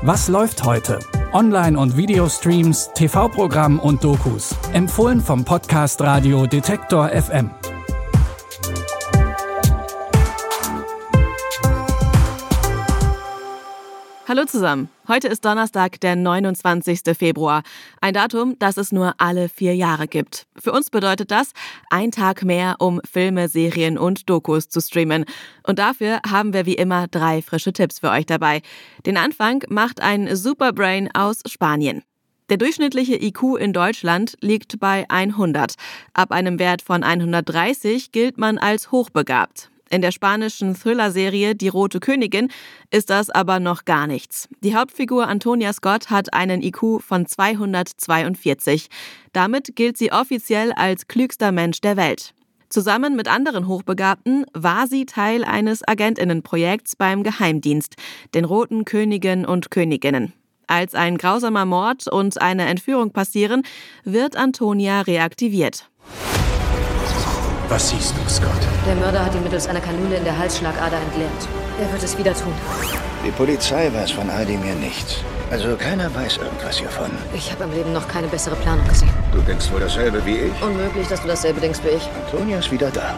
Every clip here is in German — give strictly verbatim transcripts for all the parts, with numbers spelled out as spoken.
Was läuft heute? Online- und Videostreams, T V-Programm und Dokus. Empfohlen vom Podcast Radio Detektor F M. Hallo zusammen. Heute ist Donnerstag, der neunundzwanzigster Februar. Ein Datum, das es nur alle vier Jahre gibt. Für uns bedeutet das, ein Tag mehr, um Filme, Serien und Dokus zu streamen. Und dafür haben wir wie immer drei frische Tipps für euch dabei. Den Anfang macht ein Superbrain aus Spanien. Der durchschnittliche I Q in Deutschland liegt bei hundert. Ab einem Wert von hundertdreißig gilt man als hochbegabt. In der spanischen Thriller-Serie Die Rote Königin ist das aber noch gar nichts. Die Hauptfigur Antonia Scott hat einen I Q von zweihundertzweiundvierzig. Damit gilt sie offiziell als klügster Mensch der Welt. Zusammen mit anderen Hochbegabten war sie Teil eines Agentinnenprojekts beim Geheimdienst, den Roten Königen und Königinnen. Als ein grausamer Mord und eine Entführung passieren, wird Antonia reaktiviert. Was siehst du, Scott? Der Mörder hat ihn mittels einer Kanüle in der Halsschlagader entleert. Er wird es wieder tun. Die Polizei weiß von all dem hier nichts. Also keiner weiß irgendwas hiervon. Ich habe im Leben noch keine bessere Planung gesehen. Du denkst wohl dasselbe wie ich? Unmöglich, dass du dasselbe denkst wie ich. Antonia ist wieder da.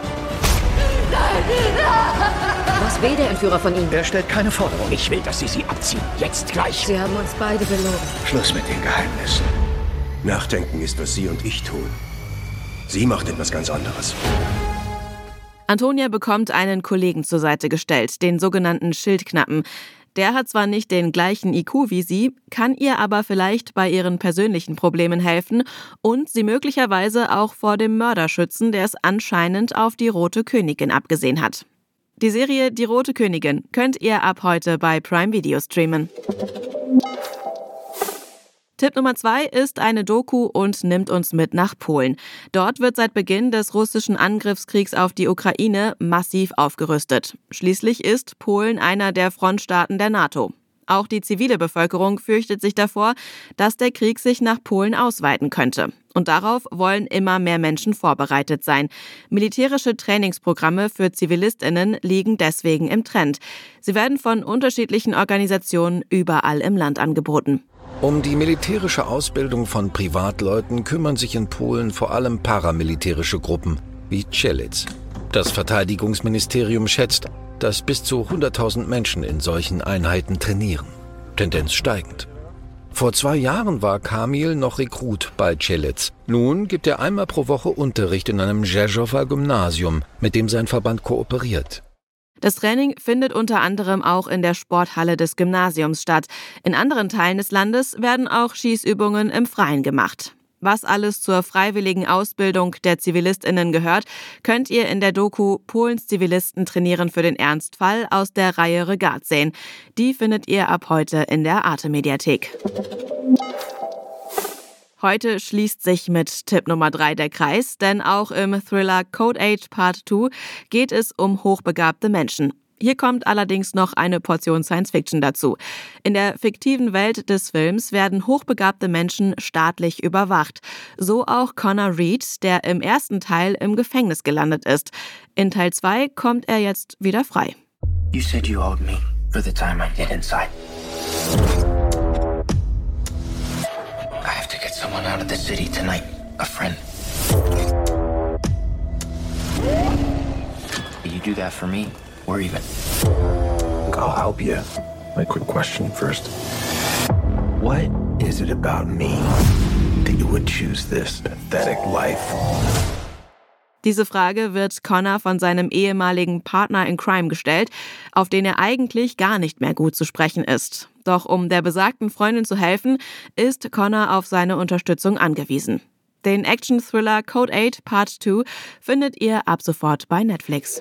Was will der Entführer von Ihnen? Er stellt keine Forderung. Ich will, dass Sie sie abziehen. Jetzt gleich. Sie haben uns beide belogen. Schluss mit den Geheimnissen. Nachdenken ist, was Sie und ich tun. Sie macht etwas ganz anderes. Antonia bekommt einen Kollegen zur Seite gestellt, den sogenannten Schildknappen. Der hat zwar nicht den gleichen I Q wie sie, kann ihr aber vielleicht bei ihren persönlichen Problemen helfen und sie möglicherweise auch vor dem Mörder schützen, der es anscheinend auf die Rote Königin abgesehen hat. Die Serie Die Rote Königin könnt ihr ab heute bei Prime Video streamen. Tipp Nummer zwei ist eine Doku und nimmt uns mit nach Polen. Dort wird seit Beginn des russischen Angriffskriegs auf die Ukraine massiv aufgerüstet. Schließlich ist Polen einer der Frontstaaten der NATO. Auch die zivile Bevölkerung fürchtet sich davor, dass der Krieg sich nach Polen ausweiten könnte. Und darauf wollen immer mehr Menschen vorbereitet sein. Militärische Trainingsprogramme für ZivilistInnen liegen deswegen im Trend. Sie werden von unterschiedlichen Organisationen überall im Land angeboten. Um die militärische Ausbildung von Privatleuten kümmern sich in Polen vor allem paramilitärische Gruppen wie Czelit. Das Verteidigungsministerium schätzt, dass bis zu hunderttausend Menschen in solchen Einheiten trainieren. Tendenz steigend. Vor zwei Jahren war Kamil noch Rekrut bei Czelit. Nun gibt er einmal pro Woche Unterricht in einem Rzeszower Gymnasium, mit dem sein Verband kooperiert. Das Training findet unter anderem auch in der Sporthalle des Gymnasiums statt. In anderen Teilen des Landes werden auch Schießübungen im Freien gemacht. Was alles zur freiwilligen Ausbildung der ZivilistInnen gehört, könnt ihr in der Doku Polens Zivilisten trainieren für den Ernstfall aus der Reihe Regat sehen. Die findet ihr ab heute in der Arte-Mediathek. Heute schließt sich mit Tipp Nummer drei der Kreis, denn auch im Thriller Code Eight Part zwei geht es um hochbegabte Menschen. Hier kommt allerdings noch eine Portion Science-Fiction dazu. In der fiktiven Welt des Films werden hochbegabte Menschen staatlich überwacht. So auch Connor Reed, der im ersten Teil im Gefängnis gelandet ist. In Teil zwei kommt er jetzt wieder frei. You said you owed me for the time I did inside. I have to get someone out of the city tonight. A friend. Will you do that for me? Or even? I'll help you. My quick question first. What is it about me that you would choose this pathetic life? Diese Frage wird Connor von seinem ehemaligen Partner in Crime gestellt, auf den er eigentlich gar nicht mehr gut zu sprechen ist. Doch um der besagten Freundin zu helfen, ist Connor auf seine Unterstützung angewiesen. Den Action-Thriller Code Eight Part zwei findet ihr ab sofort bei Netflix.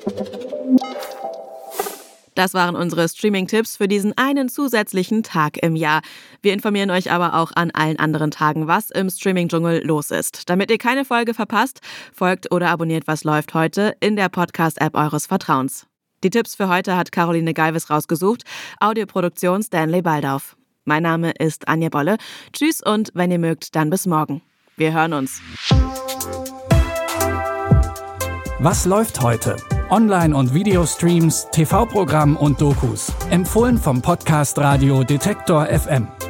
Das waren unsere Streaming-Tipps für diesen einen zusätzlichen Tag im Jahr. Wir informieren euch aber auch an allen anderen Tagen, was im Streaming-Dschungel los ist. Damit ihr keine Folge verpasst, folgt oder abonniert Was läuft heute in der Podcast-App eures Vertrauens. Die Tipps für heute hat Caroline Galvis rausgesucht, Audioproduktion Stanley Baldauf. Mein Name ist Anja Bolle. Tschüss und wenn ihr mögt, dann bis morgen. Wir hören uns. Was läuft heute? Online- und Videostreams, T V-Programm und Dokus. Empfohlen vom Podcast Radio Detektor F M.